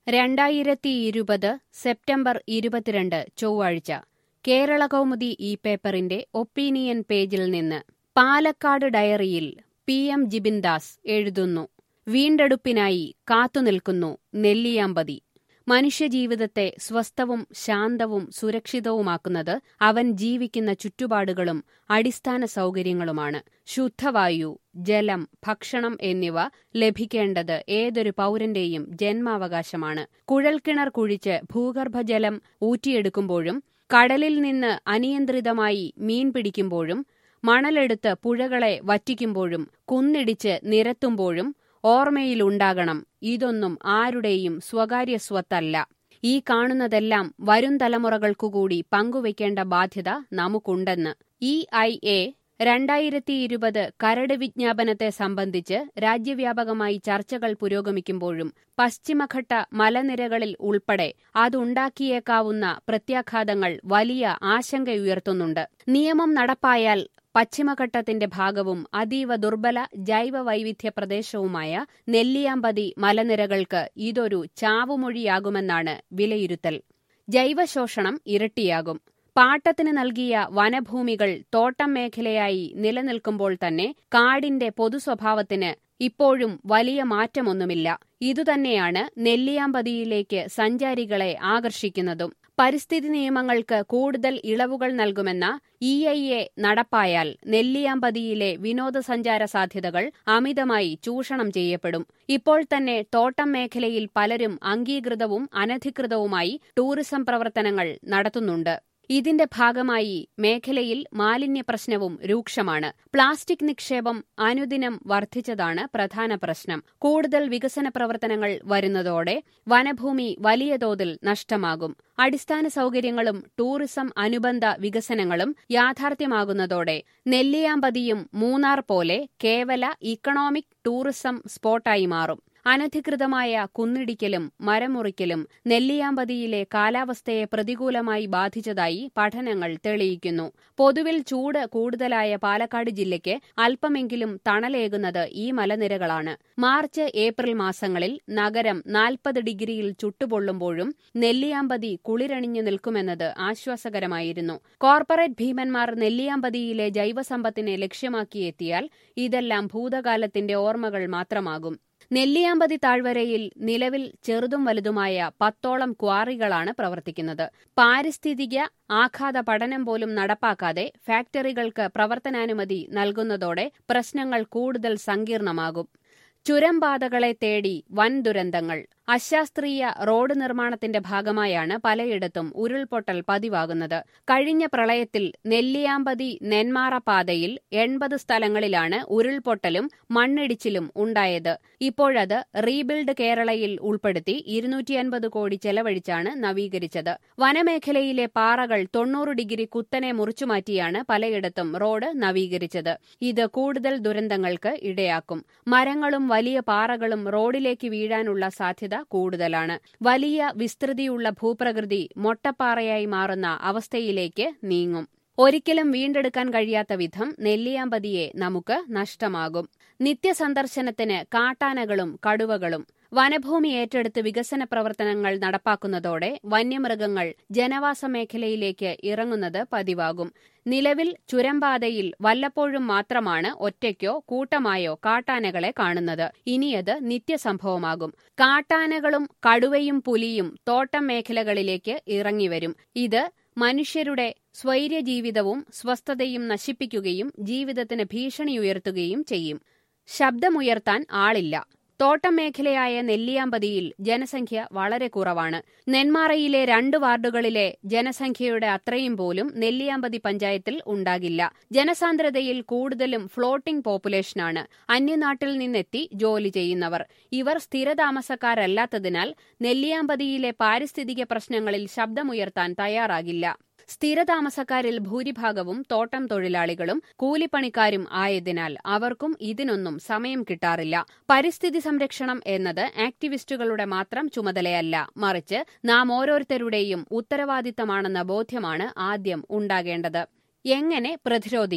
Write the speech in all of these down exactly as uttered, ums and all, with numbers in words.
രണ്ടായിരത്തി ഇരുപത് സെപ്റ്റംബർ ഇരുപത്തിരണ്ട് ചൊവ്വാഴ്ച കേരളകൗമുദി ഈ പേപ്പറിന്റെ ഒപ്പീനിയൻ പേജിൽ നിന്ന് പാലക്കാട് ഡയറിയിൽ പി എം ജിബിൻദാസ് എഴുതുന്നു. വീണ്ടെടുപ്പിനായി കാത്തുനിൽക്കുന്നു നെല്ലിയാമ്പതി. മനുഷ്യജീവിതത്തെ സ്വസ്ഥവും ശാന്തവും സുരക്ഷിതവുമാക്കുന്നത് അവൻ ജീവിക്കുന്ന ചുറ്റുപാടുകളും അടിസ്ഥാന സൗകര്യങ്ങളുമാണ്. ശുദ്ധവായു, ജലം, ഭക്ഷണം എന്നിവ ലഭിക്കേണ്ടത് ഏതൊരു പൗരന്റെയും ജന്മാവകാശമാണ്. കുഴൽക്കിണർ കുഴിച്ച് ഭൂഗർഭജലം ഊറ്റിയെടുക്കുമ്പോഴും കടലിൽ നിന്ന് അനിയന്ത്രിതമായി മീൻ പിടിക്കുമ്പോഴും മണലെടുത്ത് പുഴകളെ വറ്റിക്കുമ്പോഴും കുന്നിടിച്ച് നിരത്തുമ്പോഴും ഓർമ്മയിലുണ്ടാകണം, ഇതൊന്നും ആരുടെയും സ്വകാര്യ സ്വത്തല്ല. ഈ കാണുന്നതെല്ലാം വരും തലമുറകൾക്കുകൂടി പങ്കുവയ്ക്കേണ്ട ബാധ്യത നമുക്കുണ്ടെന്ന്. ഇ ഐ എ രണ്ടായിരത്തി ഇരുപത് കരട് വിജ്ഞാപനത്തെ സംബന്ധിച്ച് രാജ്യവ്യാപകമായി ചർച്ചകൾ പുരോഗമിക്കുമ്പോഴും പശ്ചിമഘട്ട മലനിരകളിൽ ഉൾപ്പെടെ അതുണ്ടാക്കിയേക്കാവുന്ന പ്രത്യാഘാതങ്ങൾ വലിയ ആശങ്കയുയർത്തുന്നുണ്ട്. നിയമം നടപ്പായാൽ പശ്ചിമഘട്ടത്തിന്റെ ഭാഗവും അതീവ ദുർബല ജൈവ വൈവിധ്യ പ്രദേശവുമായ നെല്ലിയാമ്പതി മലനിരകൾക്ക് ഇതൊരു ചാവുമൊഴിയാകുമെന്നാണ് വിലയിരുത്തൽ. ജൈവശോഷണം ഇരട്ടിയാകും. പാട്ടത്തിന് നൽകിയ വനഭൂമികൾ തോട്ടം മേഖലയായി നിലനിൽക്കുമ്പോൾ തന്നെ കാടിന്റെ പൊതുസ്വഭാവത്തിന് ഇപ്പോഴും വലിയ മാറ്റമൊന്നുമില്ല. ഇതുതന്നെയാണ് നെല്ലിയാമ്പതിയിലേക്ക് സഞ്ചാരികളെ ആകർഷിക്കുന്നതും. പരിസ്ഥിതി നിയമങ്ങൾക്ക് കൂടുതൽ ഇളവുകൾ നൽകുമെന്ന ഇ ഐ എ നടപ്പായാൽ നെല്ലിയാമ്പതിയിലെ വിനോദസഞ്ചാര സാധ്യതകൾ അമിതമായി ചൂഷണം ചെയ്യപ്പെടും. ഇപ്പോൾ തന്നെ തോട്ടം മേഖലയിൽ പലരും അംഗീകൃതവും അനധികൃതവുമായി ടൂറിസം പ്രവർത്തനങ്ങൾ നടത്തുന്നുണ്ട്. ഇതിന്റെ ഭാഗമായി മേഖലയിൽ മാലിന്യ പ്രശ്നവും രൂക്ഷമാണ്. പ്ലാസ്റ്റിക് നിക്ഷേപം അനുദിനം വർദ്ധിച്ചതാണ് പ്രധാന പ്രശ്നം. കൂടുതൽ വികസന പ്രവർത്തനങ്ങൾ വരുന്നതോടെ വനഭൂമി വലിയ തോതിൽ നഷ്ടമാകും. അടിസ്ഥാന സൗകര്യങ്ങളും ടൂറിസം അനുബന്ധ വികസനങ്ങളും യാഥാർത്ഥ്യമാകുന്നതോടെ നെല്ലിയാമ്പതിയും മൂന്നാർ പോലെ കേവല ഇക്കണോമിക് ടൂറിസം സ്പോട്ടായി മാറും. അനധികൃതമായ കുന്നിടിക്കലും മരമുറിക്കലും നെല്ലിയാമ്പതിയിലെ കാലാവസ്ഥയെ പ്രതികൂലമായി ബാധിച്ചതായി പഠനങ്ങൾ തെളിയിക്കുന്നു. പൊതുവിൽ ചൂട് കൂടുതലായ പാലക്കാട് ജില്ലയ്ക്ക് അല്പമെങ്കിലും തണലേകുന്നത് ഈ മലനിരകളാണ്. മാർച്ച് ഏപ്രിൽ മാസങ്ങളിൽ നഗരം നാൽപ്പത് ഡിഗ്രിയിൽ ചുട്ടുപൊള്ളുമ്പോഴും നെല്ലിയാമ്പതി കുളിരണിഞ്ഞു നിൽക്കുമെന്നത് ആശ്വാസകരമായിരുന്നു. കോർപ്പറേറ്റ് ഭീമന്മാർ നെല്ലിയാമ്പതിയിലെ ജൈവസമ്പത്തിനെ ലക്ഷ്യമാക്കിയെത്തിയാൽ ഇതെല്ലാം ഭൂതകാലത്തിന്റെ ഓർമ്മകൾ മാത്രമാകും. നെല്ലിയാമ്പതി താഴ്വരയിൽ നിലവിൽ ചെറുതും വലുതുമായ പത്തോളം ക്വാറികളാണ് പ്രവർത്തിക്കുന്നത്. പാരിസ്ഥിതിക ആഘാത പഠനം പോലും നടപ്പാക്കാതെ ഫാക്ടറികൾക്ക് പ്രവർത്തനാനുമതി നൽകുന്നതോടെ പ്രശ്നങ്ങൾ കൂടുതൽ സങ്കീർണമാകും. ചുരംപാതകളെ തേടി വൻ ദുരന്തങ്ങൾ. അശാസ്ത്രീയ റോഡ് നിർമ്മാണത്തിന്റെ ഭാഗമായാണ് പലയിടത്തും ഉരുൾപൊട്ടൽ പതിവാകുന്നത്. കഴിഞ്ഞ പ്രളയത്തിൽ നെല്ലിയാമ്പതി നെന്മാറ പാതയിൽ എൺപത് സ്ഥലങ്ങളിലാണ് ഉരുൾപൊട്ടലും മണ്ണിടിച്ചിലും ഉണ്ടായത്. ഇപ്പോഴത് റീബിൽഡ് കേരളയിൽ ഉൾപ്പെടുത്തി ഇരുന്നൂറ്റി അൻപത് കോടി ചെലവഴിച്ചാണ് നവീകരിച്ചത്. വനമേഖലയിലെ പാറകൾ തൊണ്ണൂറ് ഡിഗ്രി കുത്തനെ മുറിച്ചുമാറ്റിയാണ് പലയിടത്തും റോഡ് നവീകരിച്ചത്. ഇത് കൂടുതൽ ദുരന്തങ്ങൾക്ക് ഇടയാക്കും. മരങ്ങളും വലിയ പാറകളും റോഡിലേക്ക് വീഴാനുള്ള സാധ്യത കൂടുതലാണ്. വലിയ വിസ്തൃതിയുള്ള ഭൂപ്രകൃതി മൊട്ടപ്പാറയായി മാറുന്ന അവസ്ഥയിലേക്ക് നീങ്ങും. ഒരിക്കലും വീണ്ടെടുക്കാൻ കഴിയാത്ത വിധം നെല്ലിയാമ്പതിയെ നമുക്ക് നഷ്ടമാകും. നിത്യസന്ദർശനത്തിന് കാട്ടാനകളും കടുവകളും. വനഭൂമി ഏറ്റെടുത്ത് വികസന പ്രവർത്തനങ്ങൾ നടപ്പാക്കുന്നതോടെ വന്യമൃഗങ്ങൾ ജനവാസ മേഖലയിലേക്ക് ഇറങ്ങുന്നത് പതിവാകും. നിലവിൽ ചുരംപാതയിൽ വല്ലപ്പോഴും മാത്രമാണ് ഒറ്റയ്ക്കോ കൂട്ടമായോ കാട്ടാനകളെ കാണുന്നത്. ഇനിയത് നിത്യസംഭവമാകും. കാട്ടാനകളും കടുവയും പുലിയും തോട്ടം മേഖലകളിലേക്ക് ഇറങ്ങിവരും. ഇത് മനുഷ്യരുടെ സ്വൈര്യജീവിതവും സ്വസ്ഥതയും നശിപ്പിക്കുകയും ജീവിതത്തിന് ഭീഷണിയുയർത്തുകയും ചെയ്യും. ശബ്ദമുയർത്താൻ ആളില്ല. തോട്ടം മേഖലയായ നെല്ലിയാമ്പതിയിൽ ജനസംഖ്യ വളരെ കുറവാണ്. നെന്മാറയിലെ രണ്ട് വാർഡുകളിലെ ജനസംഖ്യയുടെ അത്രയും പോലും നെല്ലിയാമ്പതി പഞ്ചായത്തിൽ ഉണ്ടാകില്ല. ജനസാന്ദ്രതയിൽ കൂടുതലും ഫ്ലോട്ടിംഗ് പോപ്പുലേഷനാണ്. അന്യനാട്ടിൽ നിന്നെത്തി ജോലി ചെയ്യുന്നവർ. ഇവർ സ്ഥിരതാമസക്കാരല്ലാത്തതിനാൽ നെല്ലിയാമ്പതിയിലെ പാരിസ്ഥിതിക പ്രശ്നങ്ങളിൽ ശബ്ദമുയർത്താൻ തയ്യാറാകില്ല. സ്ഥിരതാമസക്കാരിൽ ഭൂരിഭാഗവും തോട്ടം തൊഴിലാളികളും കൂലിപ്പണിക്കാരും ആയതിനാൽ അവർക്കും ഇതിനൊന്നും സമയം കിട്ടാറില്ല. പരിസ്ഥിതി സംരക്ഷണം എന്നത് ആക്ടിവിസ്റ്റുകളുടെ മാത്രം ചുമതലയല്ല, മറിച്ച് നാം ഓരോരുത്തരുടെയും ഉത്തരവാദിത്തമാണെന്ന ബോധ്യമാണ് ആദ്യം ഉണ്ടാകേണ്ടത്. എങ്ങനെ പ്രതിരോധിക്കാം?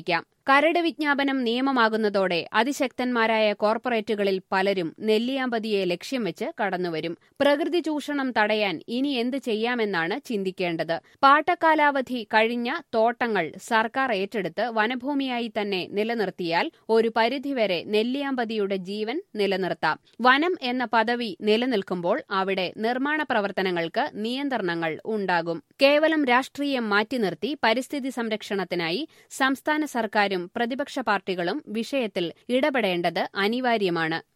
കരട് വിജ്ഞാപനം നിയമമാകുന്നതോടെ അതിശക്തന്മാരായ കോർപ്പറേറ്റുകളിൽ പലരും നെല്ലിയാമ്പതിയെ ലക്ഷ്യം വെച്ച് കടന്നുവരും. പ്രകൃതി ചൂഷണം തടയാൻ ഇനി എന്ത് ചെയ്യാമെന്നാണ് ചിന്തിക്കേണ്ടത്. പാട്ടക്കാലാവധി കഴിഞ്ഞ തോട്ടങ്ങൾ സർക്കാർ ഏറ്റെടുത്ത് വനഭൂമിയായി തന്നെ നിലനിർത്തിയാൽ ഒരു പരിധിവരെ നെല്ലിയാമ്പതിയുടെ ജീവൻ നിലനിർത്താം. വനം എന്ന പദവി നിലനിൽക്കുമ്പോൾ അവിടെ നിർമ്മാണ പ്രവർത്തനങ്ങൾക്ക് നിയന്ത്രണങ്ങൾ ഉണ്ടാകും. കേവലം രാഷ്ട്രീയം മാറ്റി നിർത്തി പരിസ്ഥിതി സംരക്ഷണത്തിനായി സംസ്ഥാന സർക്കാരും പ്രതിപക്ഷ പാർട്ടികളും വിഷയത്തിൽ ഇടപെടേണ്ടത് അനിവാര്യമാണ്.